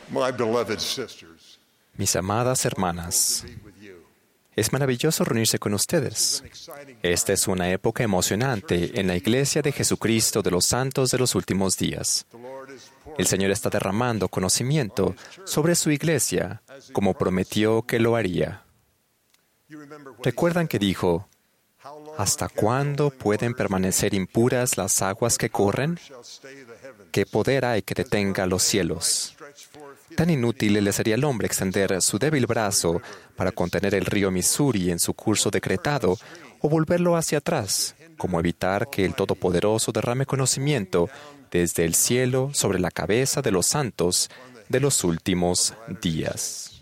My beloved sisters, Mis amadas hermanas, to be with you. es maravilloso reunirse con ustedes. Esta es una época emocionante en la Iglesia de Jesucristo de los Santos de los Últimos Días. The Lord is pouring El Señor está derramando conocimiento sobre su Iglesia, como prometió que lo haría. You remember what he ¿Recuerdan que dijo, said, "How long ¿hasta can cuándo flowing pueden waters permanecer impuras las aguas que corren? shall stay the heavens? ¿Qué poder hay que detenga los cielos? Tan inútil le sería al hombre extender su débil brazo para contener el río Missouri en su curso decretado o volverlo hacia atrás, como evitar que el Todopoderoso derrame conocimiento desde el cielo sobre la cabeza de los santos de los últimos días.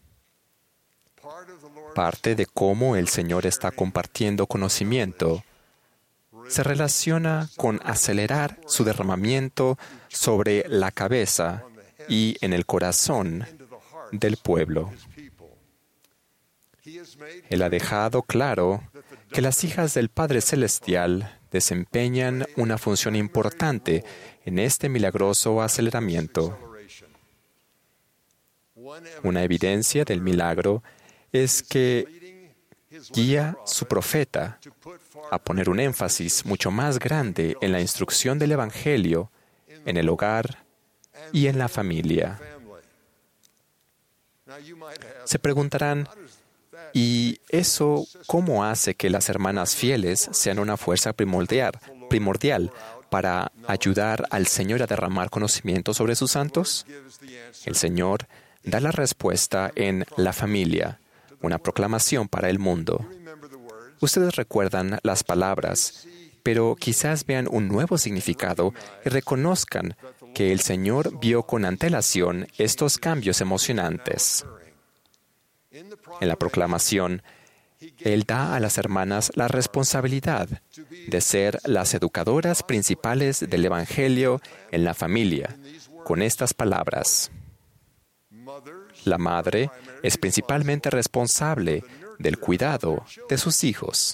Parte de cómo el Señor está compartiendo conocimiento se relaciona con acelerar su derramamiento sobre la cabeza y en el corazón del pueblo. Él ha dejado claro que las hijas del Padre Celestial desempeñan una función importante en este milagroso aceleramiento. Una evidencia del milagro es que guía su profeta a poner un énfasis mucho más grande en la instrucción del Evangelio, en el hogar y en la familia. Se preguntarán, ¿y eso cómo hace que las hermanas fieles sean una fuerza primordial para ayudar al Señor a derramar conocimiento sobre sus santos? El Señor da la respuesta en la familia, una proclamación para el mundo. Ustedes recuerdan las palabras, pero quizás vean un nuevo significado y reconozcan que el Señor vio con antelación estos cambios emocionantes. En la proclamación, Él da a las hermanas la responsabilidad de ser las educadoras principales del Evangelio en la familia, con estas palabras. La madre es principalmente responsable del cuidado de sus hijos.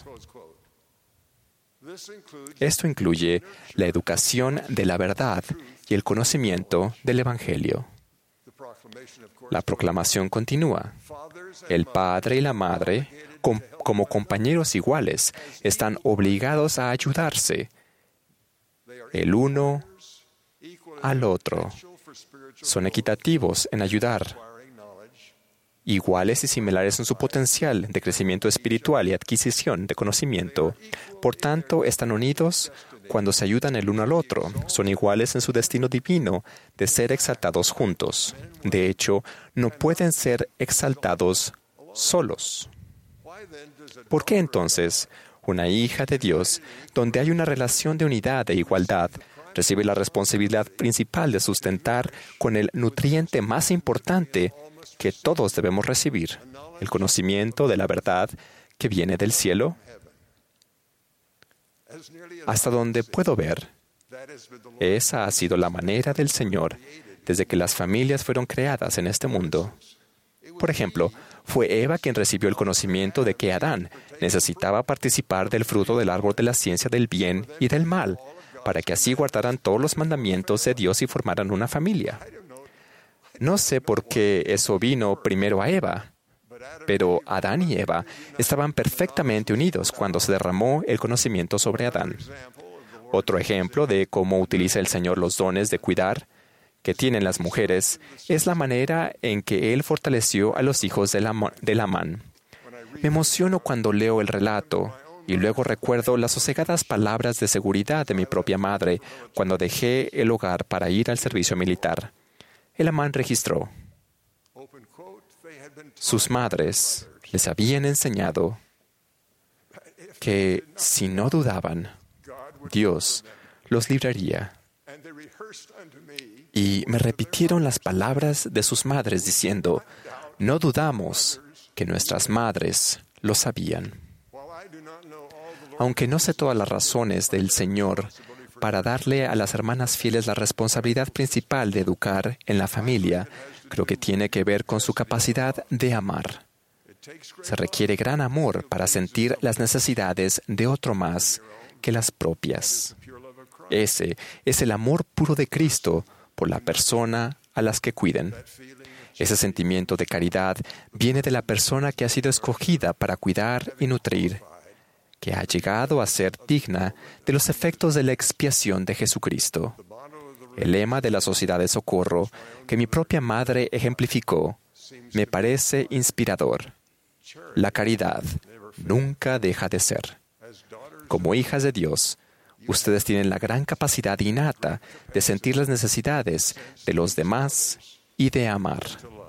Esto incluye la educación de la verdad y el conocimiento del Evangelio. La proclamación continúa. El padre y la madre, como compañeros iguales, están obligados a ayudarse el uno al otro. Son equitativos en ayudar, iguales y similares en su potencial de crecimiento espiritual y adquisición de conocimiento. Por tanto, están unidos cuando se ayudan el uno al otro. Son iguales en su destino divino de ser exaltados juntos. De hecho, no pueden ser exaltados solos. ¿Por qué entonces una hija de Dios, donde hay una relación de unidad e igualdad, recibe la responsabilidad principal de sustentar con el nutriente más importante que todos debemos recibir, el conocimiento de la verdad que viene del cielo? Hasta donde puedo ver, esa ha sido la manera del Señor desde que las familias fueron creadas en este mundo. Por ejemplo, fue Eva quien recibió el conocimiento de que Adán necesitaba participar del fruto del árbol de la ciencia del bien y del mal, para que así guardaran todos los mandamientos de Dios y formaran una familia. No sé por qué eso vino primero a Eva, pero Adán y Eva estaban perfectamente unidos cuando se derramó el conocimiento sobre Adán. Otro ejemplo de cómo utiliza el Señor los dones de cuidar que tienen las mujeres es la manera en que Él fortaleció a los hijos de Amán. Me emociono cuando leo el relato y luego recuerdo las sosegadas palabras de seguridad de mi propia madre cuando dejé el hogar para ir al servicio militar. El Amán registró: sus madres les habían enseñado que si no dudaban, Dios los libraría. Y me repitieron las palabras de sus madres diciendo: no dudamos que nuestras madres lo sabían. Aunque no sé todas las razones del Señor para darle a las hermanas fieles la responsabilidad principal de educar en la familia, creo que tiene que ver con su capacidad de amar. Se requiere gran amor para sentir las necesidades de otro más que las propias. Ese es el amor puro de Cristo por la persona a las que cuiden. Ese sentimiento de caridad viene de la persona que ha sido escogida para cuidar y nutrir, que ha llegado a ser digna de los efectos de la expiación de Jesucristo. El lema de la Sociedad de Socorro que mi propia madre ejemplificó me parece inspirador. La caridad nunca deja de ser. Como hijas de Dios, ustedes tienen la gran capacidad innata de sentir las necesidades de los demás y de amar.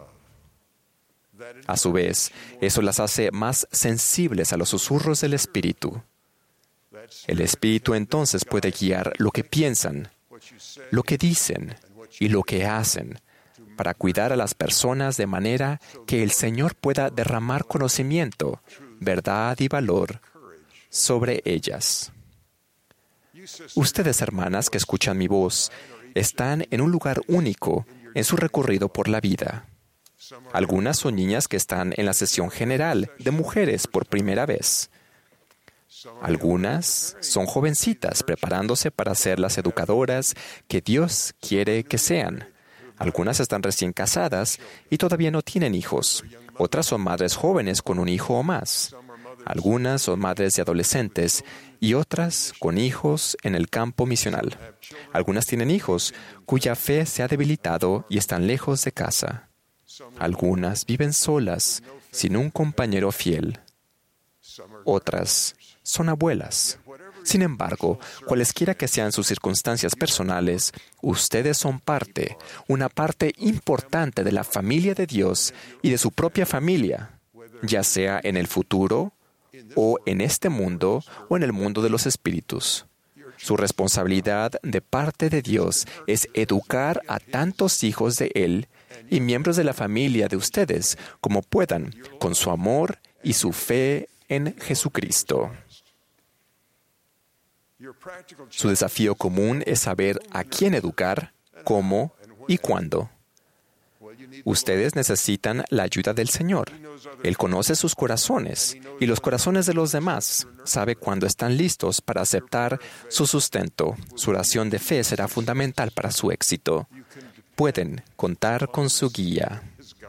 A su vez, eso las hace más sensibles a los susurros del Espíritu. El Espíritu entonces puede guiar lo que piensan, lo que dicen y lo que hacen para cuidar a las personas de manera que el Señor pueda derramar conocimiento, verdad y valor sobre ellas. Ustedes, hermanas que escuchan mi voz, están en un lugar único en su recorrido por la vida. Algunas son niñas que están en la sesión general de mujeres por primera vez. Algunas son jovencitas preparándose para ser las educadoras que Dios quiere que sean. Algunas están recién casadas y todavía no tienen hijos. Otras son madres jóvenes con un hijo o más. Algunas son madres de adolescentes y otras con hijos en el campo misional. Algunas tienen hijos cuya fe se ha debilitado y están lejos de casa. Algunas viven solas, sin un compañero fiel. Otras son abuelas. Sin embargo, cualesquiera que sean sus circunstancias personales, ustedes son una parte importante de la familia de Dios y de su propia familia, ya sea en el futuro, o en este mundo, o en el mundo de los espíritus. Su responsabilidad de parte de Dios es educar a tantos hijos de Él y miembros de la familia de ustedes como puedan, con su amor y su fe en Jesucristo. Su desafío común es saber a quién educar, cómo y cuándo. Ustedes necesitan la ayuda del Señor. Él conoce sus corazones y los corazones de los demás. Sabe cuándo están listos para aceptar su sustento. Su oración de fe será fundamental para su éxito. Pueden contar con su guía.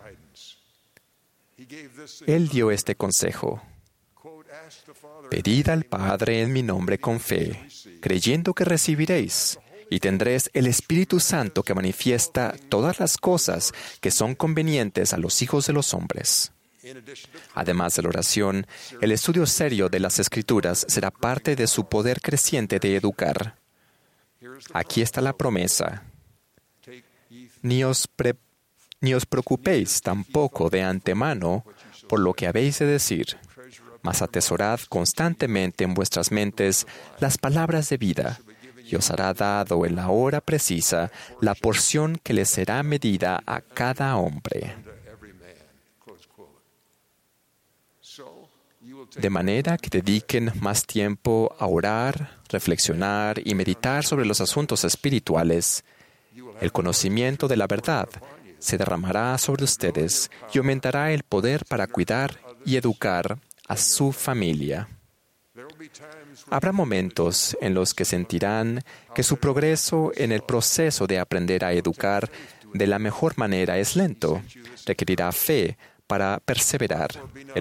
Él dio este consejo. Pedid al Padre en mi nombre con fe, creyendo que recibiréis, y tendréis el Espíritu Santo que manifiesta todas las cosas que son convenientes a los hijos de los hombres. Además de la oración, el estudio serio de las Escrituras será parte de su poder creciente de educar. Aquí está la promesa. Ni os preocupéis tampoco de antemano por lo que habéis de decir, mas atesorad constantemente en vuestras mentes las palabras de vida, y os hará dado en la hora precisa la porción que le será medida a cada hombre. De manera que dediquen más tiempo a orar, reflexionar y meditar sobre los asuntos espirituales. El conocimiento de la verdad se derramará sobre ustedes y aumentará el poder para cuidar y educar a su familia. Habrá momentos en los que sentirán que su progreso en el proceso de aprender a educar de la mejor manera es lento. Requerirá fe para perseverar.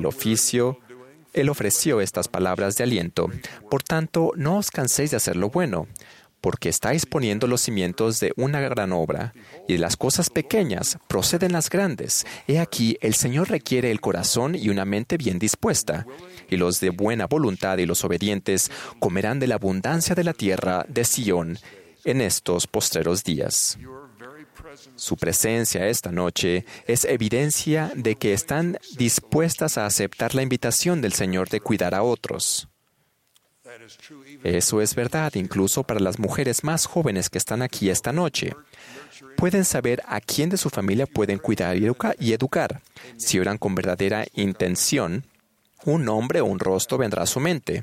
Él ofreció estas palabras de aliento. Por tanto, no os canséis de hacer lo bueno, porque estáis poniendo los cimientos de una gran obra, y de las cosas pequeñas proceden las grandes. He aquí, el Señor requiere el corazón y una mente bien dispuesta, y los de buena voluntad y los obedientes comerán de la abundancia de la tierra de Sión en estos postreros días. Su presencia esta noche es evidencia de que están dispuestas a aceptar la invitación del Señor de cuidar a otros. Eso es verdad incluso para las mujeres más jóvenes que están aquí esta noche. Pueden saber a quién de su familia pueden cuidar y educar. Si oran con verdadera intención, un nombre o un rostro vendrá a su mente.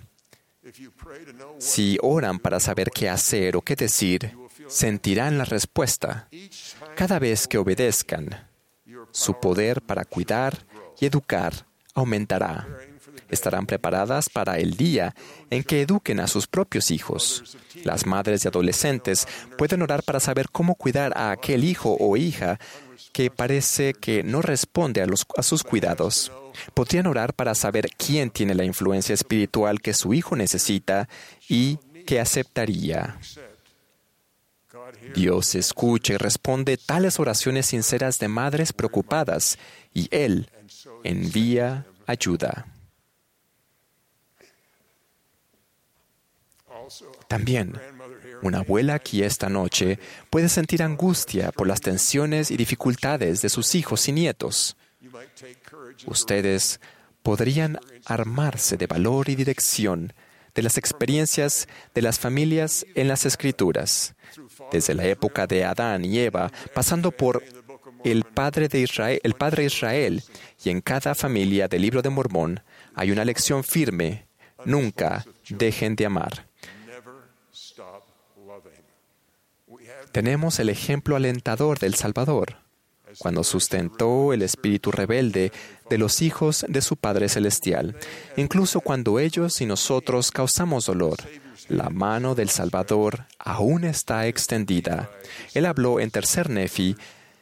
Si oran para saber qué hacer o qué decir, sentirán la respuesta. Cada vez que obedezcan, su poder para cuidar y educar aumentará. Estarán preparadas para el día en que eduquen a sus propios hijos. Las madres de adolescentes pueden orar para saber cómo cuidar a aquel hijo o hija que parece que no responde a sus cuidados. Podrían orar para saber quién tiene la influencia espiritual que su hijo necesita y que aceptaría. Dios escucha y responde tales oraciones sinceras de madres preocupadas y Él envía ayuda. También, una abuela aquí esta noche puede sentir angustia por las tensiones y dificultades de sus hijos y nietos. Ustedes podrían armarse de valor y dirección de las experiencias de las familias en las Escrituras, desde la época de Adán y Eva, pasando por el padre Israel, y en cada familia del Libro de Mormón hay una lección firme: nunca dejen de amar. Tenemos el ejemplo alentador del Salvador, cuando sustentó el espíritu rebelde de los hijos de su Padre Celestial. Incluso cuando ellos y nosotros causamos dolor, la mano del Salvador aún está extendida. Él habló en Tercer Nefi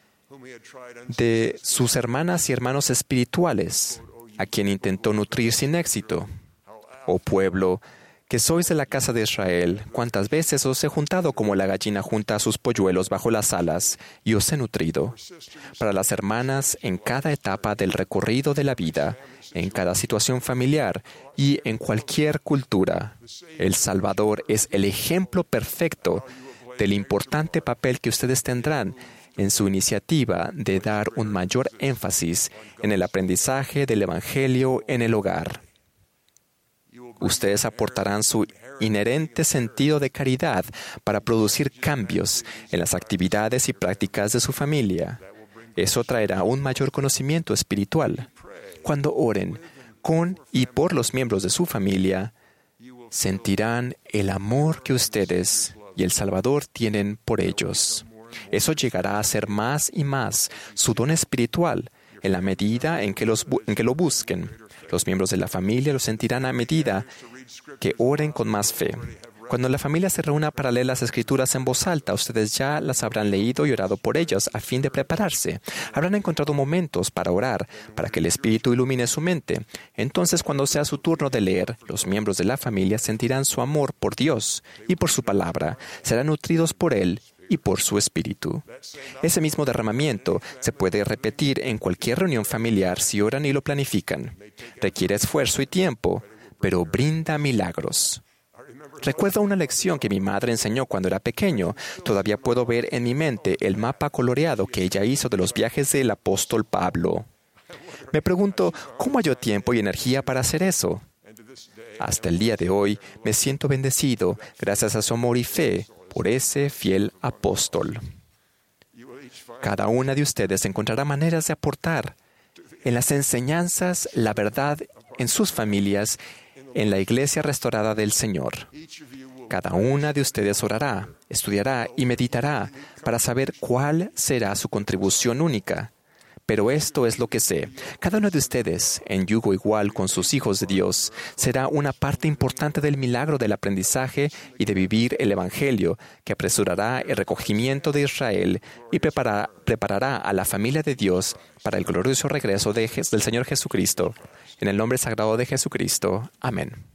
de sus hermanas y hermanos espirituales, a quien intentó nutrir sin éxito. Oh pueblo, que sois de la casa de Israel, cuántas veces os he juntado como la gallina junta a sus polluelos bajo las alas, y os he nutrido. Para las hermanas, en cada etapa del recorrido de la vida, en cada situación familiar y en cualquier cultura, el Salvador es el ejemplo perfecto del importante papel que ustedes tendrán en su iniciativa de dar un mayor énfasis en el aprendizaje del Evangelio en el hogar. Ustedes aportarán su inherente sentido de caridad para producir cambios en las actividades y prácticas de su familia. Eso traerá un mayor conocimiento espiritual. Cuando oren con y por los miembros de su familia, sentirán el amor que ustedes y el Salvador tienen por ellos. Eso llegará a ser más y más su don espiritual en la medida en que lo busquen. Los miembros de la familia lo sentirán a medida que oren con más fe. Cuando la familia se reúna para leer las Escrituras en voz alta, ustedes ya las habrán leído y orado por ellas a fin de prepararse. Habrán encontrado momentos para orar, para que el Espíritu ilumine su mente. Entonces, cuando sea su turno de leer, los miembros de la familia sentirán su amor por Dios y por su palabra. Serán nutridos por Él y por su Espíritu. Ese mismo derramamiento se puede repetir en cualquier reunión familiar si oran y lo planifican. Requiere esfuerzo y tiempo, pero brinda milagros. Recuerdo una lección que mi madre enseñó cuando era pequeño. Todavía puedo ver en mi mente el mapa coloreado que ella hizo de los viajes del apóstol Pablo. Me pregunto, ¿cómo halló tiempo y energía para hacer eso? Hasta el día de hoy me siento bendecido gracias a su amor y fe por ese fiel apóstol. Cada una de ustedes encontrará maneras de aportar en las enseñanzas, la verdad en sus familias, en la iglesia restaurada del Señor. Cada una de ustedes orará, estudiará y meditará para saber cuál será su contribución única. Pero esto es lo que sé. Cada uno de ustedes, en yugo igual con sus hijos de Dios, será una parte importante del milagro del aprendizaje y de vivir el Evangelio, que apresurará el recogimiento de Israel y preparará a la familia de Dios para el glorioso regreso del Señor Jesucristo. En el nombre sagrado de Jesucristo. Amén.